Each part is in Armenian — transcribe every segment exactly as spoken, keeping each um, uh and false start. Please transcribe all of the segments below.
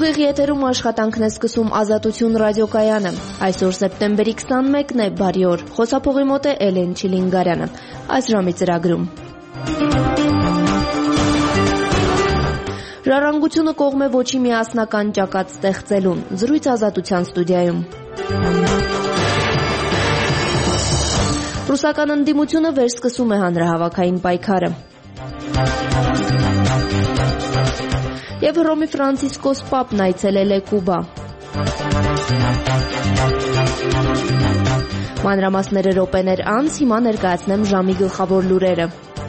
Ուղիղ եթերում աշխատանքն է սկսում Ազատություն ռադիոկայանը։ Այսօր սեպտեմբերի քսանմեկն է, բարի օր։ Խոսափողի մոտ է Էլեն Չիլինգարյանը։ Այս ժամի ծրագրում Ժառանգությունը կողմ է ոչի միասնական ճակատ ստեղծելուն։ Զրույց Ազատության ստուդիայում։ Ռուսական ընդդիմությունը վերսկսում է հանրահավաքային պայքարը։ Եվ Հռոմի Ֆրանցիսկոս Պապն այցելել է Կուբա։ Մանրամասները րոպեներ անց, հիմա ներկայացնեմ ժամի գլխավոր լուրերը։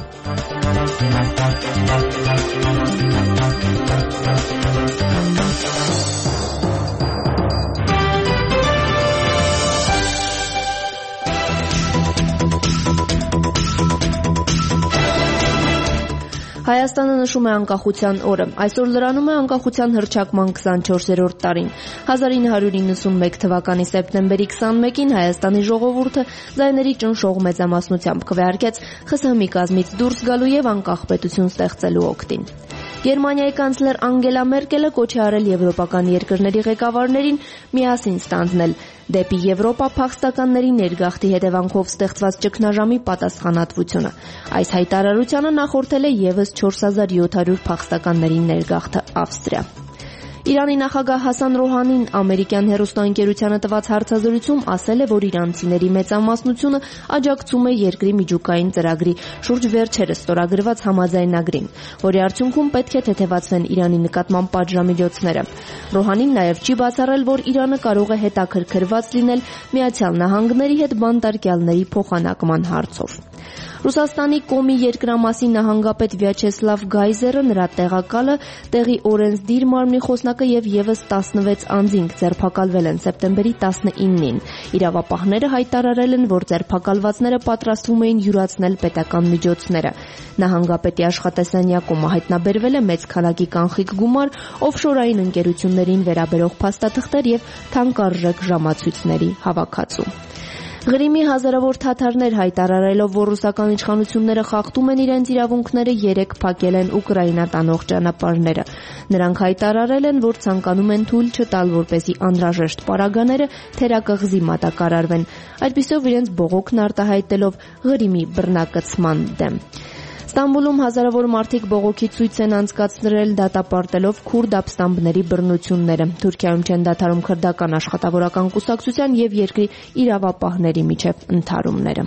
Հայաստանը նշում է անկախության օրը։ Այսօր լրանում է անկախության հռչակման քսանչորսերորդ տարին։ հազար ինը հարյուր իննսունմեկ թվականի սեպտեմբերի քսանմեկին Հայաստանի ժողովուրդը ձայների ճնշող մեծամասնությամբ քվեարկեց ԽՍՀՄ-ի կազմից դուրս գալու եւ անկախ պետություն ստեղծելու օգտին։ Գերմանիայի կանցլեր Անգելա Մերկելը կոչ է արել եվրոպական երկրների ղեկավարներին միասին ստանձնել դեպի Եվրոպա փախստականների ներգաղթի հետևանքով ստեղծված ճգնաժամի պատասխանատվությունը։ Այս հայտարարությանը նախորդել է եւս չորս հազար յոթ հարյուր փախստականների ներգաղթը Ավստրիա։ Իրանի նախագահ Հասան Ռոհանին ամերիկյան հեռուստաընկերությանը տված հարցազրույցում ասել է, որ իրանցիների մեծամասնությունը աջակցում է երկրի միջուկային ծրագրի շուրջ վերջերս ստորագրված համաձայնագրին, որի արդյունքում պետք է թեթևացվեն Իրանի նկատմամբ պատժամիջոցները։ Ռոհանին նաև չի բացառել, որ Իրանը կարող է հետաքրքրված լինել Միացյալ Նահանգների հետ բանտարկյալների փոխանակման հարցով։ Ռուսաստանի Կոմի երկրամասի նահանգապետ Վյաչեսլավ Գայզերը, նրա տեղակալը, տեղի օրենսդիր մարմնի խոսնակը եւ եւս տասնվեց անձինք ձերբակալվել են սեպտեմբերի տասնինին։ Իրավապահները հայտարարել են, որ ձերբակալվածները պատրաստվում էին յուրացնել պետական միջոցները։ Նահանգապետի աշխատասենյակում հայտնաբերվել է մեծ քանակի կանխիկ գումար, օֆշորային ընկերություններին վերաբերող փաստաթղթեր եւ թանկարժեք ժամացույցների հավաքածու։ Ղրիմի հազարավոր թաթարներ հայտարարելով, որ ռուսական իշխանությունները խախտում են իրենց իրավունքները, երեք փակել են Ուկրաինա տանող ճանապարհները։ Նրանք հայտարարել են, որ ցանկանում են թույլ չտալ, որպեսզի անհրաժեշտ պարագաները թերակղզի մատակարարվեն, այդպիսով իրենց բողոքն արտահայտելով Ղրիմի բռնակցման դեմ։ Ստամբուլում հազարավոր մարդիկ բողոքի ցույց են անցկացրել դատապարտելով քուրդ ապստամբների բռնությունները։ Թուրքիայում չեն դադարում քրդական աշխատավորական կուսակցության եւ երկրի իրավապահների միջև ընդհարումները։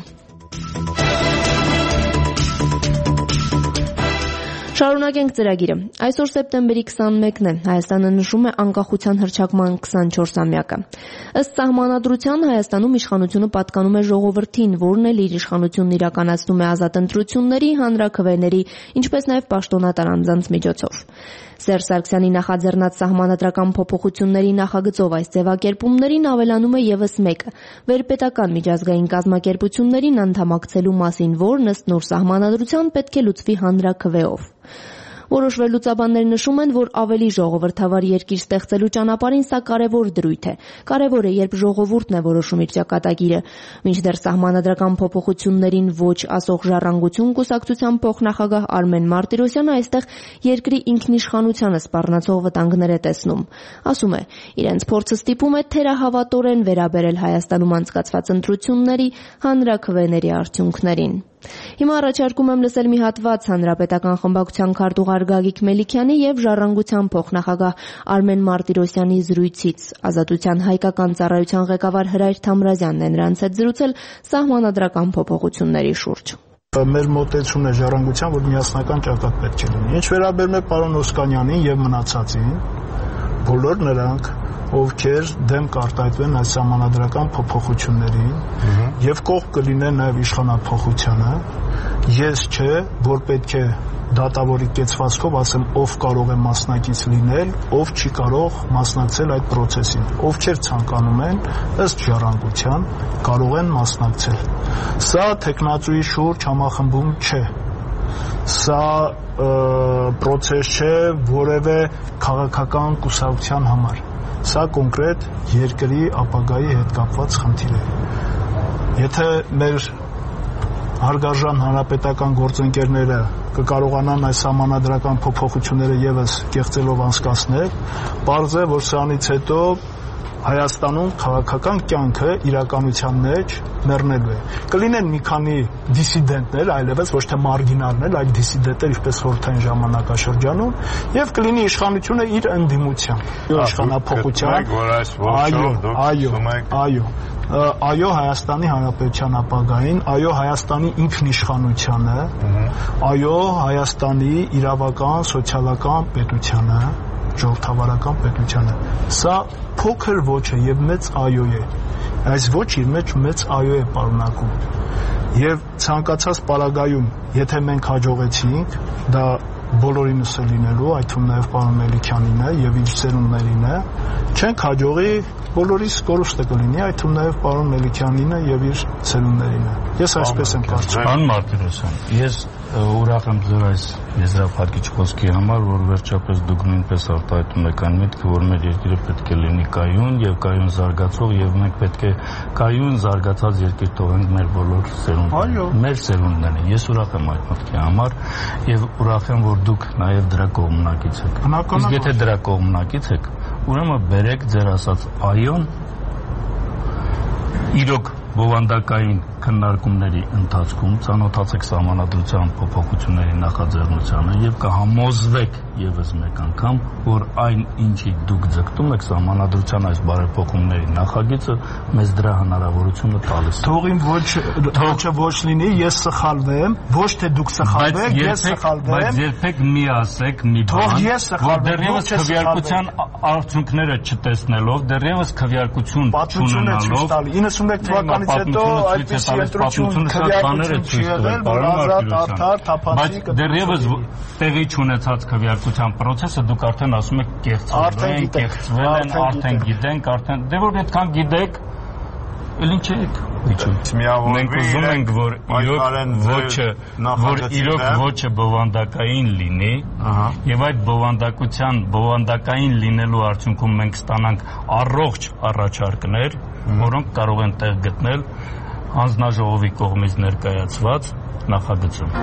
Շարունակենք ծրագիրը։ Այսօր սեպտեմբերի քսանմեկն է։ Հայաստանը նշում է անկախության հռչակման քսանչորսամյակը։ Ըստ սահմանադրության Հայաստանում իշխանությունը պատկանում է ժողովրդին, որն էլ իր իշխանությունն իրականացնում է ազատ ընտրությունների, հանրաքվեների, ինչպես նաև պաշտոնատար անձանց միջոցով։ Սերժ Սարգսյանի նախաձեռնած սահմանադրական փոփոխությունների նախագծով այս ձևակերպումներին ավելանում է եւս մեկը՝ վերպետական միջազգային կազմակերպություններին անդամակցելու մասին, որն ըստ նոր սահմանադրության պետք է լուծվի հանրաքվեով։ Որոշ վերլուծաբաններ նշում են, որ ավելի ժողովրդավար երկիր ստեղծելու ճանապարհին սա կարևոր դրույթ է։ Կարևոր է, երբ ժողովուրդն է որոշում իր ճակատագիրը։ Մինչդեռ սահմանադրական փոփոխություններին ոչ ասող Ժառանգություն կուսակցության փոխնախագահ Արմեն Մարտիրոսյանը այստեղ երկրի ինքնիշխանությանը սպառնացող վտանգներ է տեսնում։ Ասում է, իրենց փորձը ստիպում է թերահավատորեն վերաբերել Հայաստանում անցկացված ընտրությունների, հանրաքվեների արդյունքներին։ Հիմա առաջարկում եմ լսել մի հատված հանրապետական խմբակցության քարտուղար Գագիկ Մելիքյանի եւ Ժառանգության փոխնախագահ Արմեն Մարտիրոսյանի զրույցից։ Ազատության հայկական ծառայության ղեկավար Հրայր Թամրազյանն է նրանց հետ զրուցել սահմանադրական փոփոխությունների շուրջ։ Մեր մոտեցումն է Ժառանգության, որ միասնական ճակատ պետք է լինի։ Ինչ վերաբերում է պարոն Օսկանյանին եւ մնացածին, բոլոր նրանք, ովքեր դեմ կարտահայտվեն այս սահմանադրական փոփոխություններին եւ կողմ կլինեն նաեւ իշխանափոխությանը, ես չէ, որ պետք է դատավորի կեցվածքով ասեմ, ով կարող է մասնակից լինել, ով չի կարող մասնակցել այդ process-ին։ Ովքեր ցանկանում են, ըստ Ժառանգության, կարող են մասնակցել։ Սա տեխնացուի շուրջ համախմբում չէ։ Սա process չէ որևէ քաղաքական կուսակցության համար։ Սա կոնկրետ երկրի ապագայի հետ կապված խնդիր է։ Եթե մեր հարգարժան հանրապետական գործընկերները կկարողանան այս համանadrական փոփոխությունները եւս կեղծելով անցկացնել, պարզ է, որ սրանից հետո Հայաստանում քաղաքական կյանքը իրականության մեջ մեռնելու է։ Կլինեն մի քանի դիսիդենտներ, այլևս ոչ թե մարգինալներ, այլ դիսիդենտներ, ինչպես խորհրդային ժամանակաշրջանում, եւ կլինի իշխանությունը իր ընդդիմությամբ, իշխանափոխության։ Այո, այո, այո։ Այո Հայաստանի Հանրապետության ապագային, այո Հայաստանի ինքնիշխանությանը, այո Հայաստանի իրավական, սոցիալական պետությանը, ժողովրդավարական պետությանը։ Սա փոքր ոչ է եւ մեծ այո է։ Այս ոչ իր մեջ մեծ այո է պարունակում։ Եվ ցանկացած պարագայում, եթե մենք հաջողեցինք, դա բոլորինս է լինելու, այդ թվում նաև պարոն Մելիքյանին է եւ իր ծերուններին է, չենք հաջողի, բոլորիս կորուստը կլինի, այդ թվում նաև պարոն Մելիքյանին է եւ իր ծերուններին է։ Ես այսպես եմ կարծում։ Պարոն Մարտիրոսյան, ես ուրախ եմ ձեր այս եզրափակիչ խոսքի համար, որ վերջապես դուք նույնպես արտահայտում եք այն միտքը, որ մեր երկիրը պետք է լինի կայուն եւ կայուն զարգացող եւ մենք պետք է կայուն զարգացած երկիր տողենք մեր բոլոր սերունդներին։ Մեր սերունդներին։ Ես ուրախ եմ այդ մտքի համար եւ ուրախ եմ, որ դուք նաեւ դրա կողմնակից եք։ Իսկ եթե դրա կողմնակից եք, ուրեմն բերեք ձեր ասած այոն իրոք բովանդակային քննարկումների ընթացքում ծանոթացեք սահմանադրության փոփոխությունների նախաձեռնությանը եւ կհամոզվեք եւս մեկ անգամ, որ այն ինչի դուք ձգտում եք սահմանադրության այս բարեփոխումների նախագիծը մեզ դրա հնարավորությունը տալիս է։ Թող իմ ոչ թողը ոչ լինի, ես սխալվեմ, ոչ թե դուք սխալվեք, ես սխալվեմ, բայց երբեք մի ասեք, մի բան, որ դեռևս քվեարկության արդյունքները չտեսնելով, դեռևս քվեարկություն չունենալով իննսունմեկ թվականից հետո այդպիսի ընտրություն քվեարկություն չի եղել, որ ազատ, արդար, թափանցիկ, բայց դեռևս տեղի չունեցած քվեարկության process-ը դուք արդեն ասում եք կեղծվել են, կեղծվել են, արդեն գիտենք, արդեն դե որ այդքան գիտեք, էլ ինչ եք վիճում։ Մենք ուզում ենք, որ իրոք ոչը, որ իրոք ոչը բովանդակային լինի, եւ այդ բովանդակության, բովանդակային լինելու արդյունքում մենք ստանանք առողջ առաջարկներ, որոնք կարող են տեղ գտնել հանձնաժողովի կողմից ներկայացված նախագծում։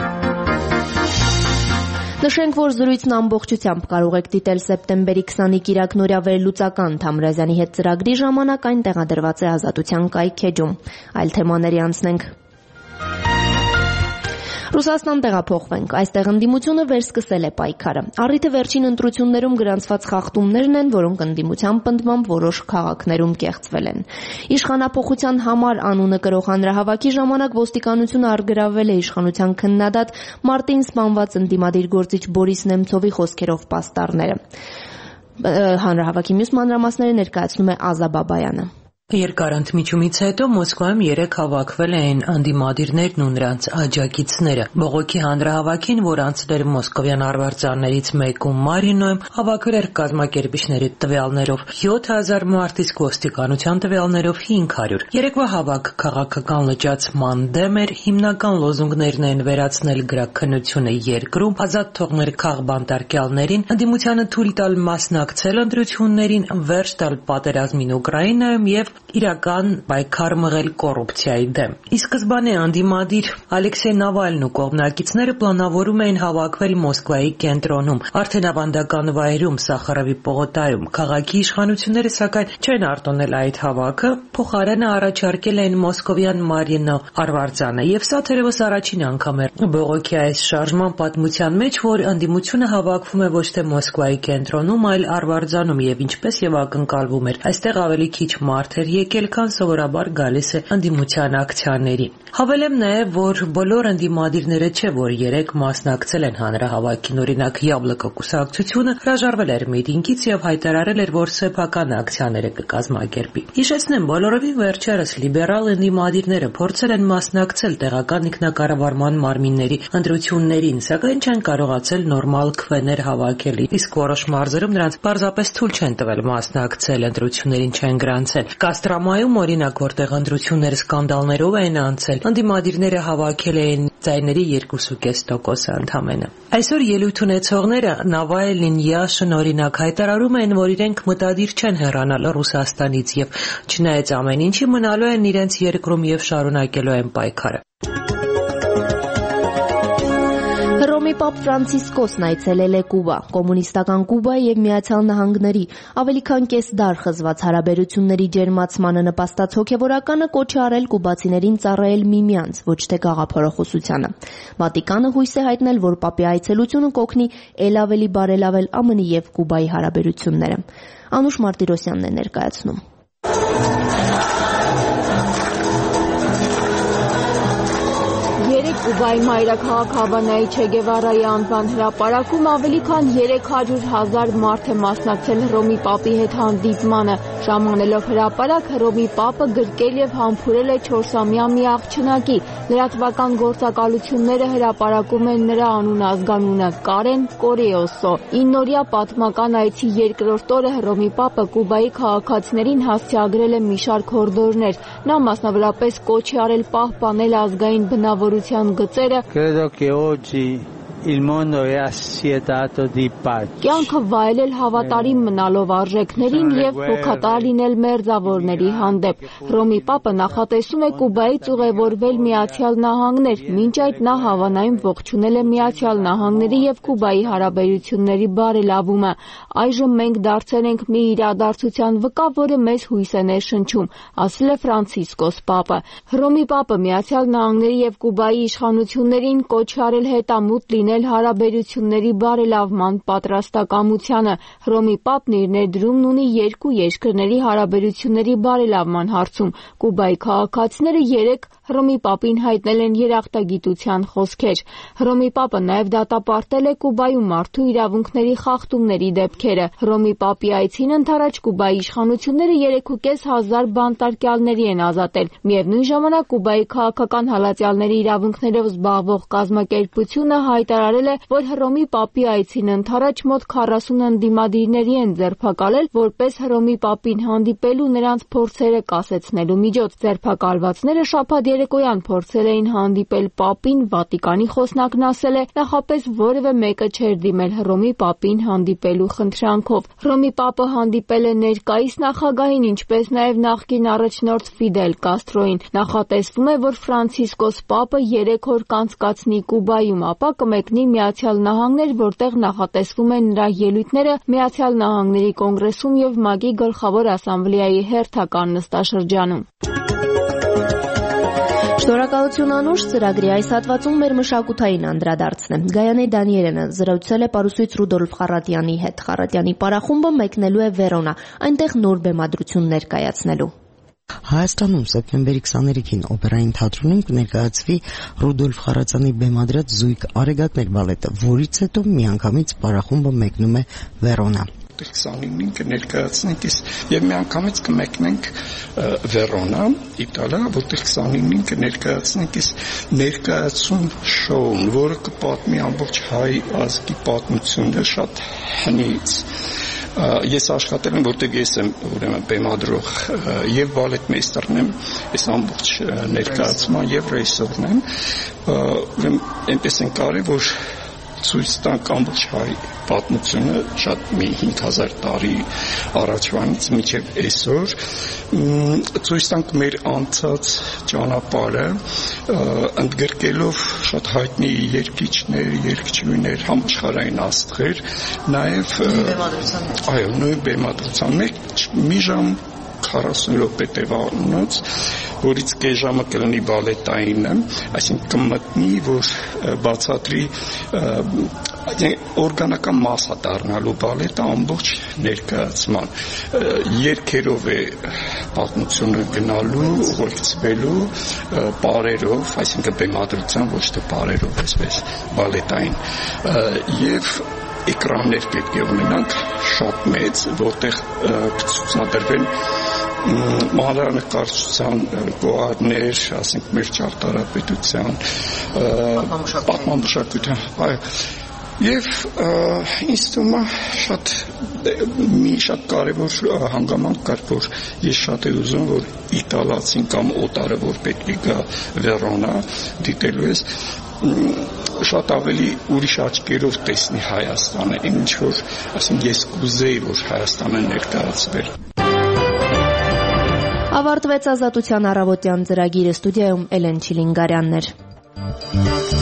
Նշենք, որ զրույցն ամբողջությամբ կարող եք դիտել սեպտեմբերի քսանինը Կիրակնորյա վերլուծական Թամրազյանի հետ ծրագրի ժամանակ, այն տեղադրված է Ազատության կայքէջում։ Այլ թեմաների անցնենք։ Ռուսաստան տեղափոխվենք։ Այստեղ ընդդիմությունը վերսկսել է պայքարը։ Առիթը վերջին ընտրություններում գրանցված խախտումներն են, որոնք ընդդիմության պնդմամբ որոշ քաղաքներում կեղծվել են։ Իշխանափոխության համար անունը կրող հանրահավաքի ժամանակ ոստիկանությունը առգրավվել է իշխանության քննադատ մարտին սպանված ընդդիմադիր գործիչ Բորիս Նեմցովի խոսքերով պաստառները։ Հանրահավաքի մյուս մանրամասները ներկայացնում է Ազա Բաբայանը։ Երկար ընդմիջումից հետո Մոսկվայում երեք հավաքվել էին անդիմադիրներն ու նրանց աջակիցները։ Բողոքի հանրահավաքին, որ անցել էր մոսկովյան արվարձաններից մեկում Մարինոյում, հավաքվել էր կազմակերպիչների տվյալներով յոթ հազար մարդ, իսկ ոստիկանության տվյալներով հինգ հարյուր։ Երեկվա հավաքը քաղաքական լճացման դեմ էր, հիմնական լոզունգներն են վերացնել գրաքննությունը երկրում, ազատ թողնել քաղբանտարկյալներին, ընդդիմությանը թույլ տալ մասնակցել ընտրություններին, վերջ տալ պատերազմին Ուկրաինայում եւ իրական պայքար մղել կոռուպցիայի դեմ։ Ի սկզբանե անդիմադիր Ալեքսեյ Նավալնն ու կողմնակիցները պլանավորում էին հավաքվել Մոսկվայի կենտրոնում, արդեն ավանդական վայրում Սախարովի պողոտայում։ Քաղաքի իշխանությունները սակայն չեն արտոնել այդ հավաքը, փոխարենը առաջարկել էին մոսկովյան Մարինո արվարձանը, եւ սա թերևս առաջին անգամ է բողոքի այս շարժման պատմության մեջ, որ անդիմությունը հավաքվում է ոչ թե Մոսկվայի կենտրոնում, այլ արվարձանում, եւ ինչպես եւ ակնկալվում էր, այստեղ ավելի քիչ մարդ էր եկել, քան սովորաբար գալիս է ընդդիմության ակցիաներին։ Հավելեմ նաև, որ բոլոր ընդդիմադիրները չէ, որ երեք մասնակցել են հանրահավաքին, օրինակ Յաբլոկո կուսակցությունը հրաժարվել էր միտինգից եւ հայտարարել էր, որ սեփական ակցիաները կկազմակերպի։ Հիշեցնեմ, բոլորովին վերջերս լիբերալ ընդդիմադիրները փորձել են մասնակցել տեղական ինքնակառավարման մարմինների ընտրություններին, սակայն չեն կարողացել նորմալ քվեներ հավաքել, իսկ որոշ մարզերում նրանց պարզապես թույլ չեն տվել մասնակցել, ընտրություններին չեն գրանցել։ Կաստրամայում, օրինակ, որտեղ ընտրությունները սկանդալներով են անցել, ընդդիմադիրները հավաքել էին ձայների երկու կես տոկոս ընդամենը։ Այսօր ելույթ ունեցողները Նավալնին, Յաշին օրինակ հայտարարում են, որ իրենք մտադիր չեն հեռանալ Ռուսաստանից եւ չնայած ամեն ինչի մնալու են իրենց երկրում եւ շարունակելու են պայքարը։ Հռոմի պապ Ֆրանցիսկոսն այցելել է Կուբա, կոմունիստական Կուբայի եւ Միացյալ Նահանգների ավելի քան կես դար խզված հարաբերությունների ջերմացմանը նպաստած հոգեվորականը կոչ է արել կուբացիներին ծառայել միմյանց, ոչ թե գաղափարախոսությանը։ Վատիկանը հույս է հայտնել, որ պապի այցելությունը կօգնի ել ավելի բարելավել ԱՄՆ եւ Կուբայի հարաբերությունները։ Անուշ Մարտիրոսյանն է ներկայացնում։ Կուբայի մայրաքաղաք Հավանայի Չէ Գևարայի անվան հրապարակում ավելի քան երեք հարյուր հազար մարդ է մասնակցել Հռոմի պապի հետ հանդիպմանը։ Ժամանելով հրապարակ, Հռոմի պապը գրկել եւ համբուրել է չորսամյա մի աղջնակի։ Լրատվական գործակալությունները հրապարակում են նրա անուն-ազգանունը՝ Կարեն Կորեոսո։ իննօրյա պատմական այցի երկրորդ օրը Հռոմի պապը Կուբայի քաղաքացիներին հասցեագրել է մի շարք հորդորներ։ Նա մասնավորապես կոչ է արել պահպանել ազգային բնավորության գծերը։ Credo che oggi il mondo è assetato di pace. Կյանքը վայելել հավատարիմ մնալով արժեքներին եւ հոգատար լինել մերձավորների հանդեպ։ Հռոմի պապը նախատեսում է Կուբայից ուղևորվել Միացյալ Նահանգներ, մինչ այդ նա Հավանայում ողջունել է Միացյալ Նահանգների եւ Կուբայի հարաբերությունների բարելավումը։ Այժմ մենք դարձել ենք մի իրադարձության վկա, որը մեզ հույս է ներշնչում, ասել է Ֆրանցիսկոս պապը։ Հռոմի պապը Միացյալ Նահանգների եւ Կուբայի իշխանություններին կոչ արել հետամուտ լինել հարաբերությունների բարելավման պատրաստակամությանը։ Հռոմի պապն իր ներդրումն ունի երկու երկրների հարաբերությունների բարելավման հարցում։ Կուբայի քաղաքացիները երեք Հռոմի պապին հայտնել են երախտագիտության խոսքեր։ Հռոմի պապը նաև դատապարտել է Կուբայում մարդու իրավունքների խախտումների դեպքերը։ Հռոմի պապի այցին ընդառաջ Կուբայի իշխանությունները երեք ու կես հազար բանտարկյալների են ազատել։ Միևնույն ժամանակ Կուբայի քաղաքական հալածյալների իրավունքներով զբաղվող կազմակերպությունը հայտարարել է, որ Հռոմի պապի այցին ընդառաջ մոտ քառասուն ընդդիմադիրների են ձերբակալել, որպես Հռոմի պապին հանդիպելու նրանց փորձերը կասեցնելու միջոց։ Ձերբակալվածները շաբաթ երեկոյան փորձել էին հանդիպել պապին, Վատիկանի խոսնակն ասել է, նախապես որևէ մեկը չէր դիմել Հռոմի պապին հանդիպելու խնդրանքով։ Հռոմի պապը հանդիպել է ներկայիս նախագահին, ինչպես նաև նախկին առաջնորդ Ֆիդել Կաստրոին։ Նախատեսվում է, որ Ֆրանցիսկոս պապը երեք օր կանցկացնի Կուբայում, ապա կմեկնի Միացյալ Նահանգներ, որտեղ նախատեսվում են նրա ելույթները Միացյալ Նահանգների կոնգրեսում եւ ՄԱԿ-ի գլխավոր ասամբլեայի հերթական նստաշրջանում։ Շնորհակալություն Անուշ, ծրագրի այս հատվածում մեր մշակութային անդրադարձն է։ Գայանե Դանիելյանը զրուցել է պարուսույց Ռուդոլֆ Խառատյանի հետ։ Խառատյանի պարախումբը մեկնելու է Վերոնա, այնտեղ նոր բեմադրություններ կայացնելու։ Հայաստանում սեպտեմբերի քսաներեքին օպերային թատրոնում կներկայացվի Ռուդոլֆ Խառատյանի բեմադրած զույգ Արեգակներ բալետը, որից հետո միանգամից պարախումբը մեկնում է Վերոնա։ քսանինին կներկայացնենք եւ միանգամից կմեկնենք Վերոնա, Իտալիա, որտեղ քսանինին կներկայացնենք ներկայացում շոուն, որը կպատմի ամբողջ հայ ազգի պատմությունը շատ հնից։ Ես աշխատել եմ, որտեղ ես եմ ուրեմն բեմադրող եւ բալետմեյստերն եմ, այս ամբողջ ներկայացման եւ ռեժիսորն եմ։ Ուրեմն այնպես են կարել, որ ցույց տանք ամբողջ հայ պատմությունը շատ մի հինգ հազար տարի առաջվանից մինչև այսօր, ցույց տանք մեր անցած ճանապարհը, ընդգրկելով շատ հայտնի երգիչներ, երգչուհիներ, համաշխարհային աստղեր, նաև այո, նույն բեմադրության մեջ մի ժամ քառասուն րոպե տևանոց, որից կես ժամը կլինի բալետայինը, այսինքն կմտնի, որ բացատրի օրգանական մասա դառնալու բալետը ամբողջ ներկայացման երգերով է պատմությունը գնալու, ուղեկցվելու պարերով, այսինքն բեմադրության ոչ թե պարերով, այսպես բալետային եւ էկրաններ պետք է ունենանք շատ մեծ, որտեղ կցուցադրվեն մանրանկարչության գոհարներ, ասենք մեր ճարտարապետության, պատմամշակութային, այո, եւ ինձ թվում է շատ մի շատ կարևոր հանգամանք կար, որ ես շատ եմ ուզում, որ իտալացին կամ օտարը, որ պետք է գա Վերոնա, դիտելու ես, շատ ավելի ուրիշ աչքերով տեսնի Հայաստանը, ինչ որ, ասենք ես կուզեի, որ Հայաստանը ներկայացվեր։ Ավարտվեց Ազատության առավոտյան ծրագիրը, ստուդիայում Էլեն Չիլինգարյանն էր։